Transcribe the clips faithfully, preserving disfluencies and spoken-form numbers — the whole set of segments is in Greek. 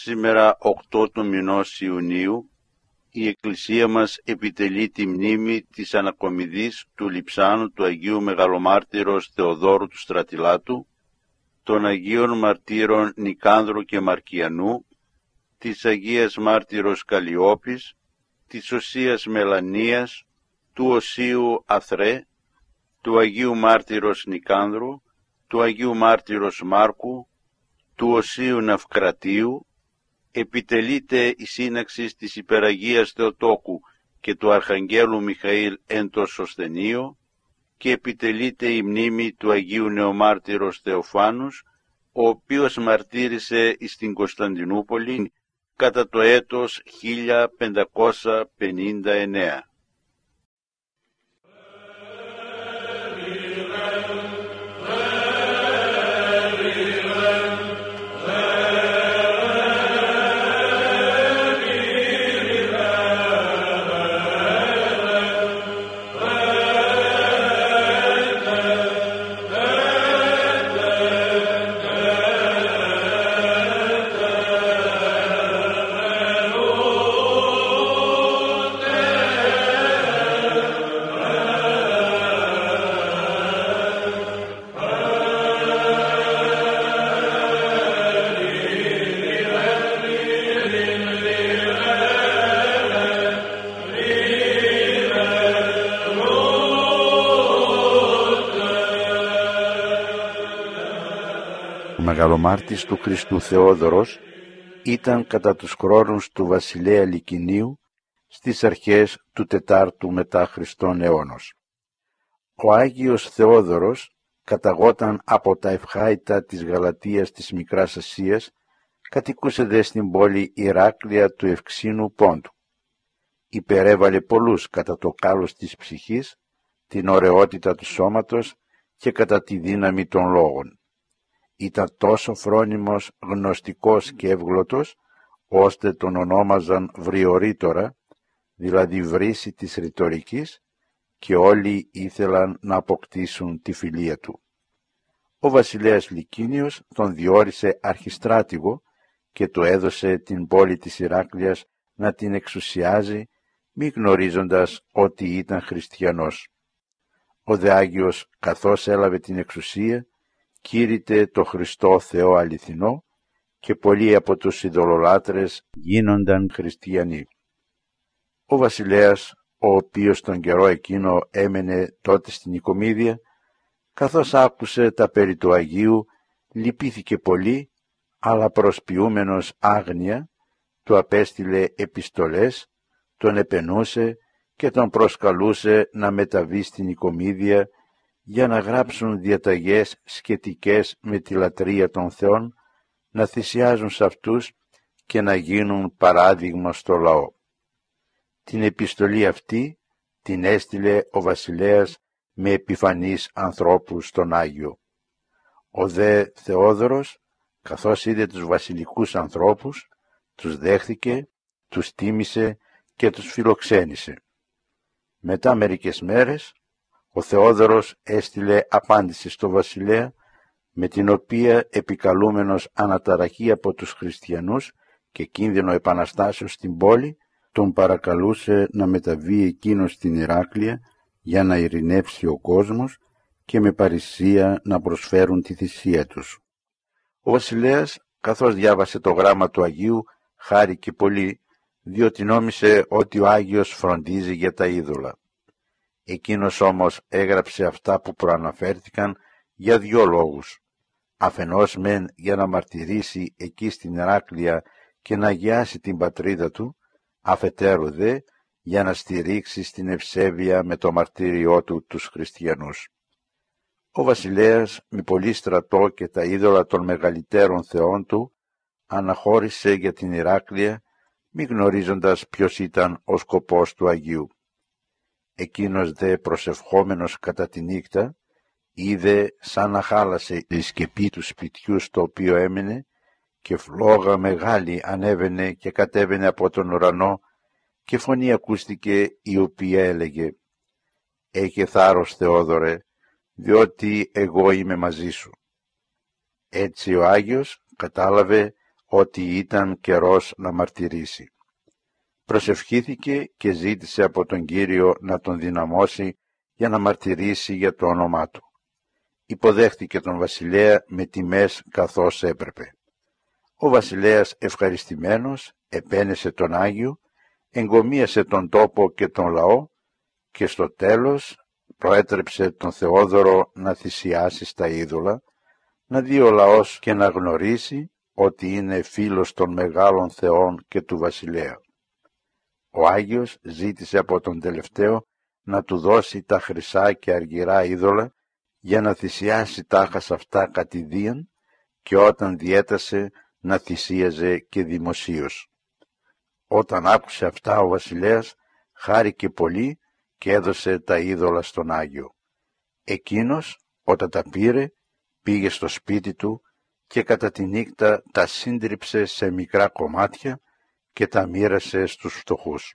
Σήμερα, οκτώ του μηνός Ιουνίου, η Εκκλησία μας επιτελεί τη μνήμη της ανακομιδής του λειψάνου του Αγίου Μεγαλομάρτυρος Θεοδόρου του Στρατιλάτου, των Αγίων Μαρτύρων Νικάνδρου και Μαρκιανού, της Αγίας Μάρτυρος Καλλιόπης, της Οσίας Μελανίας, του Οσίου Αθρέ, του Αγίου Μάρτυρος Νικάνδρου, του Αγίου Μάρτυρος Μάρκου, του Οσίου Ναυκρατίου. Επιτελείται η σύναξη της Υπεραγίας Θεοτόκου και του Αρχαγγέλου Μιχαήλ εν το Σωσθενείο και επιτελείται η μνήμη του Αγίου Νεομάρτυρος Θεοφάνους, ο οποίος μαρτύρησε στην Κωνσταντινούπολη κατά το έτος χίλια πεντακόσια πενήντα εννέα. Ο μεγαλομάρτης του Χριστού Θεόδωρος ήταν κατά τους χρόνους του βασιλέα Λικινίου στις αρχές του τετάρτου μετά Χριστόν αιώνος. Ο Άγιος Θεόδωρος καταγόταν από τα Ευχάητα της Γαλατίας της Μικράς Ασίας, κατοικούσε δε στην πόλη Ηράκλεια του Ευξήνου Πόντου. Υπερέβαλε πολλούς κατά το κάλος της ψυχής, την ωραιότητα του σώματος και κατά τη δύναμη των λόγων. Ήταν τόσο φρόνιμος, γνωστικός και εύγλωτος, ώστε τον ονόμαζαν βριορήτορα, δηλαδή βρύση της ρητορικής, και όλοι ήθελαν να αποκτήσουν τη φιλία του. Ο βασιλέας Λικίνιος τον διόρισε αρχιστράτηγο και του έδωσε την πόλη της Ηράκλειας να την εξουσιάζει, μη γνωρίζοντας ότι ήταν χριστιανός. Ο δε Άγιος, καθώς έλαβε την εξουσία, κήρυτε το Χριστό Θεό αληθινό και πολλοί από τους ειδωλολάτρες γίνονταν χριστιανοί. Ο βασιλέας, ο οποίος τον καιρό εκείνο έμενε τότε στην Οικομίδια, καθώς άκουσε τα περί του Αγίου, λυπήθηκε πολύ, αλλά προσποιούμενος άγνοια, του απέστειλε επιστολές, τον επενούσε και τον προσκαλούσε να μεταβεί στην Οικομίδια για να γράψουν διαταγές σχετικές με τη λατρεία των θεών, να θυσιάζουν σε αυτούς και να γίνουν παράδειγμα στο λαό. Την επιστολή αυτή την έστειλε ο βασιλέας με επιφανείς ανθρώπους στον Άγιο. Ο δε Θεόδωρος, καθώς είδε τους βασιλικούς ανθρώπους, τους δέχθηκε, τους τίμησε και τους φιλοξένησε. Μετά μερικές μέρες, ο Θεόδωρος έστειλε απάντηση στο βασιλέα, με την οποία, επικαλούμενος αναταραχή από τους χριστιανούς και κίνδυνο επαναστάσεως στην πόλη, τον παρακαλούσε να μεταβεί εκείνος στην Ηράκλεια για να ειρηνεύσει ο κόσμος και με παρησία να προσφέρουν τη θυσία τους. Ο βασιλέας, καθώς διάβασε το γράμμα του Αγίου, χάρηκε πολύ, διότι νόμισε ότι ο Άγιος φροντίζει για τα είδωλα. Εκείνος όμως έγραψε αυτά που προαναφέρθηκαν για δυο λόγους. Αφενός μεν για να μαρτυρήσει εκεί στην Ηράκλεια και να αγιάσει την πατρίδα του, αφετέρου δε για να στηρίξει στην ευσέβεια με το μαρτύριό του τους χριστιανούς. Ο βασιλέας με πολύ στρατό και τα είδωλα των μεγαλύτερων θεών του αναχώρησε για την Ηράκλεια, μη γνωρίζοντας ποιος ήταν ο σκοπός του Αγίου. Εκείνος δε προσευχόμενος κατά τη νύχτα, είδε σαν να χάλασε η σκεπή του σπιτιού στο οποίο έμενε και φλόγα μεγάλη ανέβαινε και κατέβαινε από τον ουρανό και φωνή ακούστηκε η οποία έλεγε «Έχε θάρρος Θεόδωρε, διότι εγώ είμαι μαζί σου». Έτσι ο Άγιος κατάλαβε ότι ήταν καιρός να μαρτυρήσει. Προσευχήθηκε και ζήτησε από τον Κύριο να τον δυναμώσει για να μαρτυρήσει για το όνομά του. Υποδέχτηκε τον βασιλέα με τιμές καθώς έπρεπε. Ο βασιλέας ευχαριστημένος επένεσε τον Άγιο, εγκομίασε τον τόπο και τον λαό και στο τέλος προέτρεψε τον Θεόδωρο να θυσιάσει στα είδωλα, να δει ο λαός και να γνωρίσει ότι είναι φίλος των μεγάλων θεών και του βασιλέα. Ο Άγιος ζήτησε από τον τελευταίο να του δώσει τα χρυσά και αργυρά είδωλα για να θυσιάσει τάχα σ' αυτά κατηδίαν και όταν διέτασε να θυσίαζε και δημοσίως. Όταν άκουσε αυτά ο βασιλέας χάρηκε πολύ και έδωσε τα είδωλα στον Άγιο. Εκείνος όταν τα πήρε πήγε στο σπίτι του και κατά τη νύχτα τα σύντριψε σε μικρά κομμάτια και τα μοίρασε στους φτωχούς.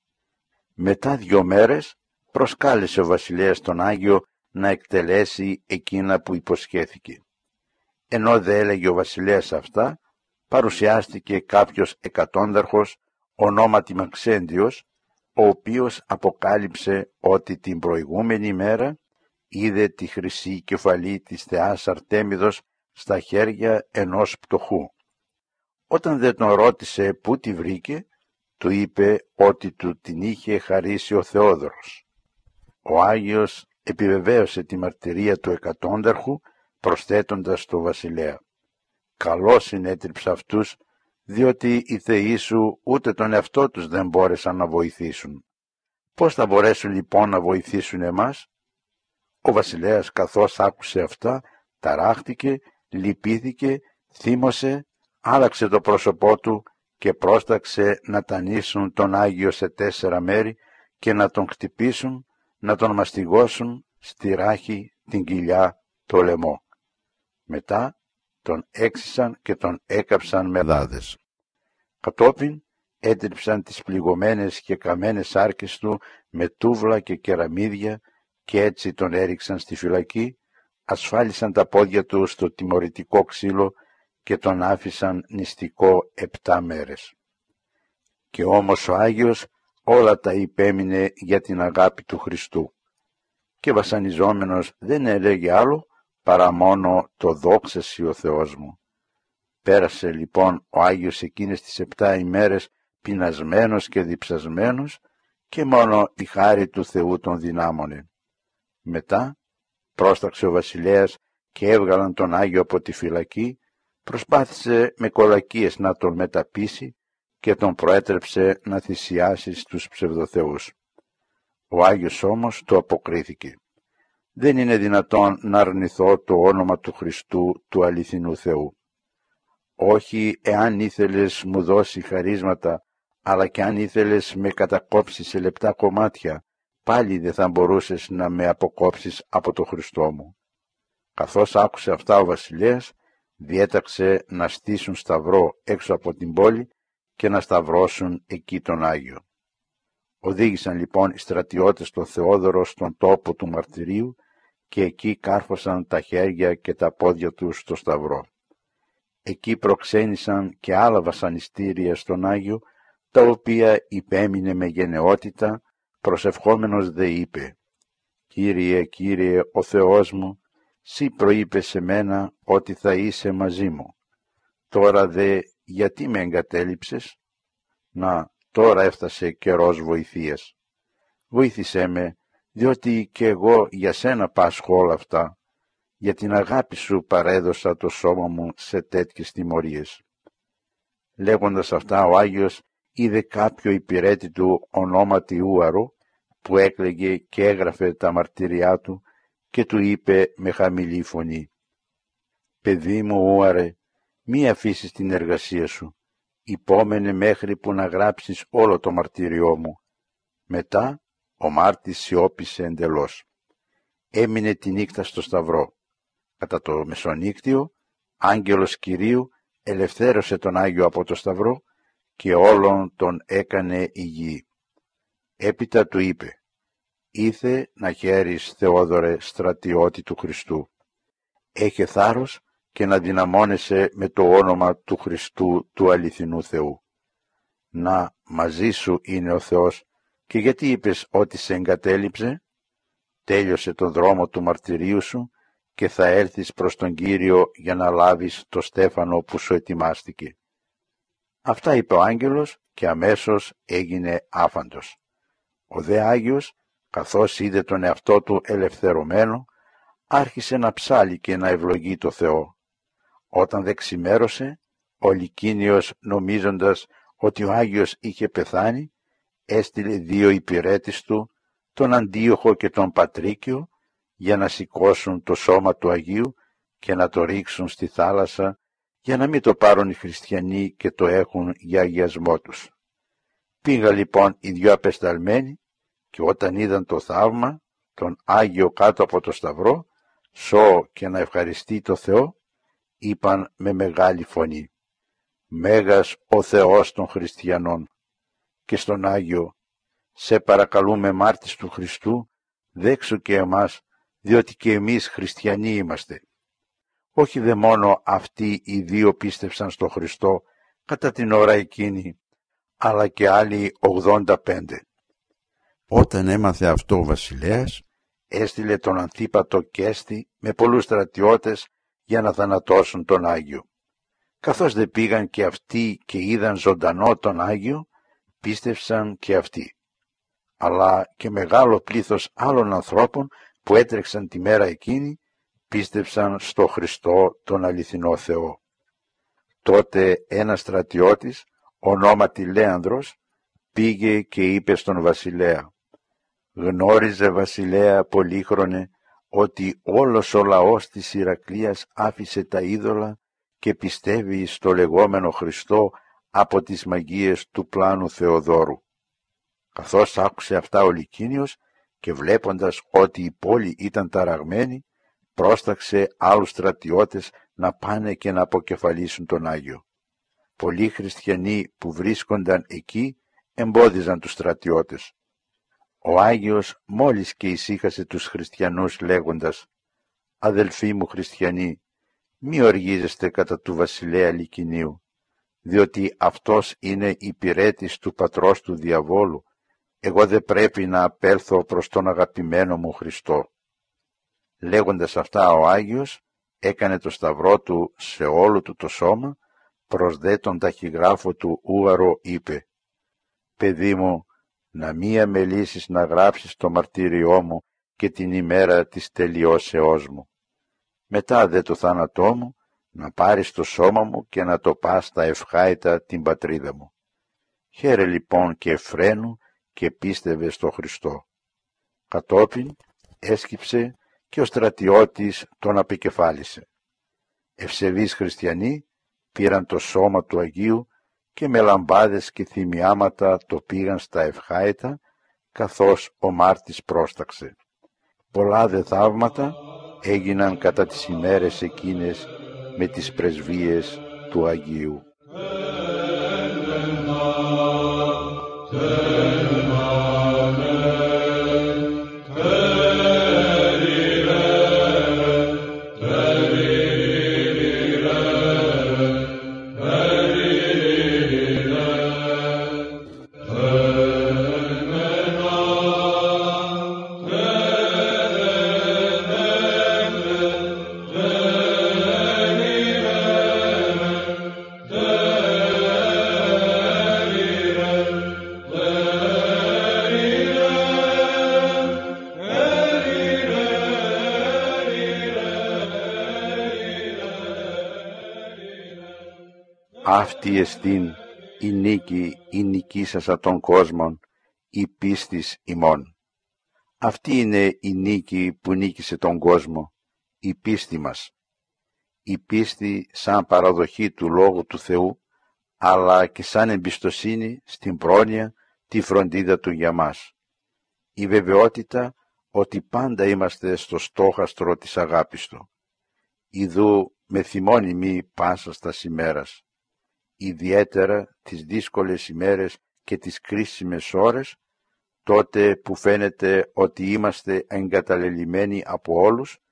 Μετά δυο μέρες προσκάλεσε ο βασιλέας τον Άγιο να εκτελέσει εκείνα που υποσχέθηκε. Ενώ δε έλεγε ο βασιλέας αυτά, παρουσιάστηκε κάποιος εκατόνταρχος ονόματι Μαξέντιος, ο οποίος αποκάλυψε ότι την προηγούμενη μέρα είδε τη χρυσή κεφαλή της θεάς Αρτέμιδος στα χέρια ενός πτωχού. Όταν δεν τον ρώτησε πού τη βρήκε, του είπε ότι του την είχε χαρίσει ο Θεόδωρος. Ο Άγιος επιβεβαίωσε τη μαρτυρία του εκατόνταρχου προσθέτοντας στο βασιλέα: «Καλώς συνέτριψε αυτούς, διότι οι θεοί σου ούτε τον εαυτό τους δεν μπόρεσαν να βοηθήσουν. Πώς θα μπορέσουν λοιπόν να βοηθήσουν εμάς?» Ο βασιλέας καθώς άκουσε αυτά ταράχτηκε, λυπήθηκε, θύμωσε, άλλαξε το πρόσωπό του και πρόσταξε να τανίσουν τον Άγιο σε τέσσερα μέρη και να τον χτυπήσουν, να τον μαστιγώσουν στη ράχη, την κοιλιά, το λαιμό. Μετά τον έξισαν και τον έκαψαν με δάδες. Κατόπιν έτριψαν τις πληγωμένες και καμένες άρκες του με τούβλα και κεραμίδια και έτσι τον έριξαν στη φυλακή, ασφάλισαν τα πόδια του στο τιμωρητικό ξύλο και τον άφησαν νηστικό επτά μέρες. Και όμως ο Άγιος όλα τα υπέμεινε για την αγάπη του Χριστού και βασανιζόμενος δεν έλεγε άλλο παρά μόνο το «δόξα σοι ο Θεός μου». Πέρασε λοιπόν ο Άγιος εκείνες τις επτά ημέρες πεινασμένος και διψασμένος και μόνο η χάρη του Θεού τον δυνάμωνε. Μετά πρόσταξε ο βασιλέας και έβγαλαν τον Άγιο από τη φυλακή, προσπάθησε με κολακίες να τον μεταπείσει και τον προέτρεψε να θυσιάσει στους ψευδοθεούς. Ο Άγιος όμως του αποκρίθηκε: «Δεν είναι δυνατόν να αρνηθώ το όνομα του Χριστού, του αληθινού Θεού. Όχι εάν ήθελες μου δώσει χαρίσματα, αλλά και αν ήθελες με κατακόψεις σε λεπτά κομμάτια, πάλι δεν θα μπορούσες να με αποκόψεις από το Χριστό μου». Καθώς άκουσε αυτά ο βασιλέας, διέταξε να στήσουν σταυρό έξω από την πόλη και να σταυρώσουν εκεί τον Άγιο. Οδήγησαν λοιπόν οι στρατιώτες τον Θεόδωρο στον τόπο του μαρτυρίου και εκεί κάρφωσαν τα χέρια και τα πόδια τους στο σταυρό. Εκεί προξένησαν και άλλα βασανιστήρια στον Άγιο, τα οποία υπέμεινε με γενναιότητα, προσευχόμενος δε είπε: «Κύριε, Κύριε, ο Θεός μου, Συ προείπες σε μένα ότι θα είσαι μαζί μου. Τώρα δε γιατί με εγκατέλειψες? Να, τώρα έφτασε καιρός βοηθείας. Βοήθησέ με, διότι και εγώ για σένα πάσχω όλα αυτά. Για την αγάπη σου παρέδωσα το σώμα μου σε τέτοιες τιμωρίες». Λέγοντας αυτά ο Άγιος είδε κάποιο υπηρέτη του ονόματι Ούαρο που έκλαιγε και έγραφε τα μαρτυριά του και του είπε με χαμηλή φωνή: «Παιδί μου Ούαρε, μη αφήσεις την εργασία σου, υπόμενε μέχρι που να γράψεις όλο το μαρτύριό μου». Μετά ο μάρτης σιώπησε εντελώς. Έμεινε τη νύχτα στο σταυρό. Κατά το μεσονύκτιο, άγγελος Κυρίου ελευθέρωσε τον Άγιο από το σταυρό και όλον τον έκανε υγιή. Έπειτα του είπε: «Ήθε να χαίρεις, Θεόδωρε, στρατιώτη του Χριστού. Έχε θάρρος και να δυναμώνεσαι με το όνομα του Χριστού του αληθινού Θεού. Να, μαζί σου είναι ο Θεός, και γιατί είπες ότι σε εγκατέλειψε? Τέλειωσε τον δρόμο του μαρτυρίου σου και θα έρθεις προς τον Κύριο για να λάβεις το στέφανο που σου ετοιμάστηκε. Αυτά είπε ο άγγελος και αμέσως έγινε άφαντος. Ο δε Άγιος, καθώς είδε τον εαυτό του ελευθερωμένο, άρχισε να ψάλει και να ευλογεί το Θεό. Όταν δε ξημέρωσε, ο Λυκίνιος, νομίζοντας ότι ο Άγιος είχε πεθάνει, έστειλε δύο υπηρέτης του, τον Αντίοχο και τον Πατρίκιο, για να σηκώσουν το σώμα του Αγίου και να το ρίξουν στη θάλασσα, για να μην το πάρουν οι χριστιανοί και το έχουν για αγιασμό τους. Πήγα λοιπόν οι δυο απεσταλμένοι και όταν είδαν το θαύμα, τον Άγιο κάτω από το σταυρό, σώ και να ευχαριστεί το Θεό, είπαν με μεγάλη φωνή: «Μέγας ο Θεός των χριστιανών». Και στον Άγιο: «Σε παρακαλούμε μάρτης του Χριστού, δέξου και εμάς, διότι και εμείς χριστιανοί είμαστε». Όχι δε μόνο αυτοί οι δύο πίστευσαν στο Χριστό κατά την ώρα εκείνη, αλλά και άλλοι ογδόντα πέντε. Όταν έμαθε αυτό ο βασιλέας, έστειλε τον Ανθίπατο Κέστη με πολλούς στρατιώτες για να θανατώσουν τον Άγιο. Καθώς δε πήγαν και αυτοί και είδαν ζωντανό τον Άγιο, πίστευσαν και αυτοί. Αλλά και μεγάλο πλήθος άλλων ανθρώπων που έτρεξαν τη μέρα εκείνη, πίστευσαν στο Χριστό τον αληθινό Θεό. Τότε ένας στρατιώτης, ονόματι Λέανδρος, πήγε και είπε στον βασιλέα: «Γνώριζε, βασιλέα πολύχρονε, ότι όλος ο λαός της Ηρακλείας άφησε τα είδωλα και πιστεύει στο λεγόμενο Χριστό από τις μαγείες του πλάνου Θεοδόρου». Καθώς άκουσε αυτά ο Λυκίνιος και βλέποντας ότι η πόλη ήταν ταραγμένη, πρόσταξε άλλους στρατιώτες να πάνε και να αποκεφαλίσουν τον Άγιο. Πολλοί χριστιανοί που βρίσκονταν εκεί εμπόδιζαν τους στρατιώτες. Ο Άγιος μόλις και ησύχασε τους χριστιανούς λέγοντας: «Αδελφοί μου χριστιανοί, μη οργίζεστε κατά του βασιλέα Λυκινίου, διότι αυτός είναι υπηρέτης του πατρός του διαβόλου. Εγώ δεν πρέπει να απέλθω προς τον αγαπημένο μου Χριστό». Λέγοντας αυτά ο Άγιος έκανε το σταυρό του σε όλο του το σώμα, προς δε τον ταχυγράφο του ούαρο είπε: «Παιδί μου, να μη αμελήσεις να γράψεις το μαρτύριό μου και την ημέρα της τελειώσεώς μου. Μετά δε το θάνατό μου, να πάρεις το σώμα μου και να το πας στα ευχάητα την πατρίδα μου». Χαίρε λοιπόν και εφραίνου και πίστευε στο Χριστό. Κατόπιν έσκυψε και ο στρατιώτης τον απεκεφάλισε. Ευσεβείς χριστιανοί πήραν το σώμα του Αγίου και με λαμπάδες και θυμιάματα το πήγαν στα ευχάητα, καθώς ο μάρτης πρόσταξε. Πολλά δε θαύματα έγιναν κατά τις ημέρες εκείνες με τις πρεσβείες του Αγίου. Αυτή εστίν η νίκη, η νικήσασα των κόσμων, η πίστης ημών. Αυτή είναι η νίκη που νίκησε τον κόσμο, η πίστη μας. Η πίστη σαν παραδοχή του Λόγου του Θεού, αλλά και σαν εμπιστοσύνη στην πρόνοια, τη φροντίδα Του για μας. Η βεβαιότητα ότι πάντα είμαστε στο στόχαστρο της αγάπης Του. Ιδού με θυμώνυμη πάσα στα ημέρας. Ιδιαίτερα τις δύσκολες ημέρες και τις κρίσιμες ώρες, τότε που φαίνεται ότι είμαστε εγκαταλελειμμένοι από όλους,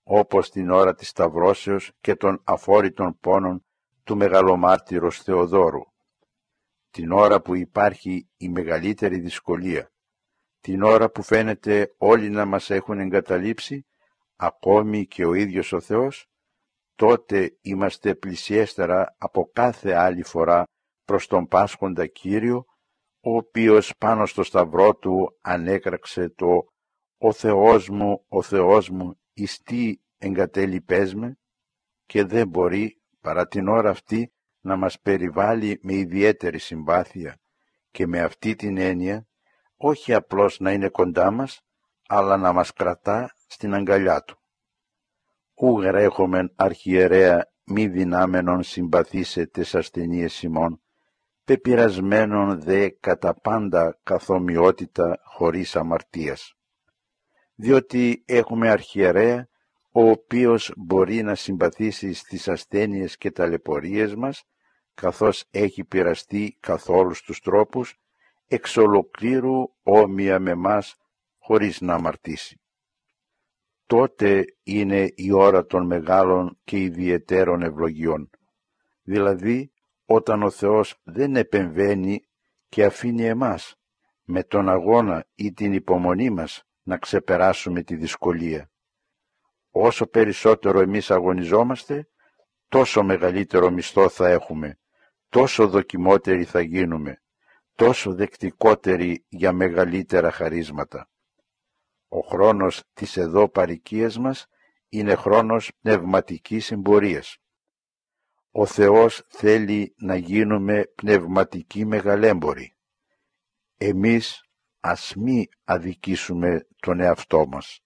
όπως την ώρα της Σταυρώσεως και των αφόρητων πόνων του μεγαλομάρτυρος Θεοδόρου. Την ώρα που υπάρχει η μεγαλύτερη δυσκολία, την ώρα που φαίνεται όλοι να μας έχουν εγκαταλείψει, ακόμη και ο ίδιος ο Θεός, τότε είμαστε πλησιέστερα από κάθε άλλη φορά προς τον Πάσχοντα Κύριο, ο οποίος πάνω στο σταυρό του ανέκραξε το «Ο Θεός μου, ο Θεός μου, εις τι εγκατέλειπες με» και δεν μπορεί παρά την ώρα αυτή να μας περιβάλλει με ιδιαίτερη συμπάθεια και με αυτή την έννοια όχι απλώς να είναι κοντά μας, αλλά να μας κρατά στην αγκαλιά του. Ου γρέχομεν αρχιερέα μη δυνάμενον συμπαθήσε τες ασθενείες ημών, πεπειρασμένον δε κατά πάντα καθομοιότητα χωρίς αμαρτίας. Διότι έχουμε αρχιερέα, ο οποίος μπορεί να συμπαθήσει στις ασθένειες και ταλαιπωρίες μας, καθώς έχει πειραστεί καθ' όλους τους τρόπους, εξ ολοκλήρου όμοια με μας, χωρίς να αμαρτήσει. Τότε είναι η ώρα των μεγάλων και ιδιαιτέρων ευλογιών, δηλαδή όταν ο Θεός δεν επεμβαίνει και αφήνει εμάς, με τον αγώνα ή την υπομονή μας, να ξεπεράσουμε τη δυσκολία. Όσο περισσότερο εμείς αγωνιζόμαστε, τόσο μεγαλύτερο μισθό θα έχουμε, τόσο δοκιμότεροι θα γίνουμε, τόσο δεκτικότεροι για μεγαλύτερα χαρίσματα. Ο χρόνος της εδώ παροικίας μας είναι χρόνος πνευματικής εμπορίας. Ο Θεός θέλει να γίνουμε πνευματικοί μεγαλέμποροι. Εμείς ας μη αδικήσουμε τον εαυτό μας.